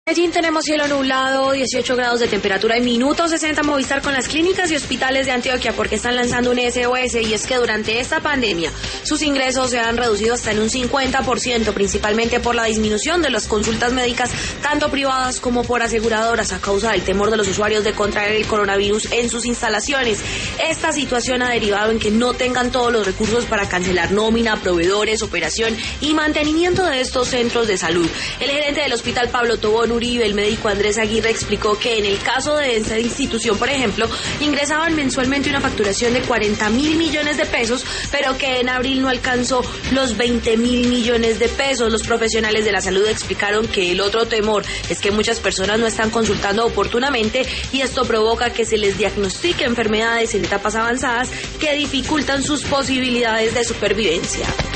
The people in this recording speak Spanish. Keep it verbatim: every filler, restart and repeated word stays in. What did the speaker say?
Medellín tenemos cielo nublado, dieciocho grados de temperatura y minuto sesenta. Movistar con las clínicas y hospitales de Antioquia porque están lanzando un S O S, y es que durante esta pandemia sus ingresos se han reducido hasta en un cincuenta por ciento, principalmente por la disminución de las consultas médicas, tanto privadas como por aseguradoras, a causa del temor de los usuarios de contraer el coronavirus en sus instalaciones. Esta situación ha derivado en que no tengan todos los recursos para cancelar nómina, proveedores, operación y mantenimiento de estos centros de salud. El gerente del Hospital Pablo Tobón Uribe, el médico Andrés Aguirre, explicó que en el caso de esta institución, por ejemplo, ingresaban mensualmente una facturación de cuarenta mil millones de pesos, pero que en abril no alcanzó los veinte mil millones de pesos. Los profesionales de la salud explicaron que el otro temor es que muchas personas no están consultando oportunamente y esto provoca que se les diagnostique enfermedades en etapas avanzadas que dificultan sus posibilidades de supervivencia.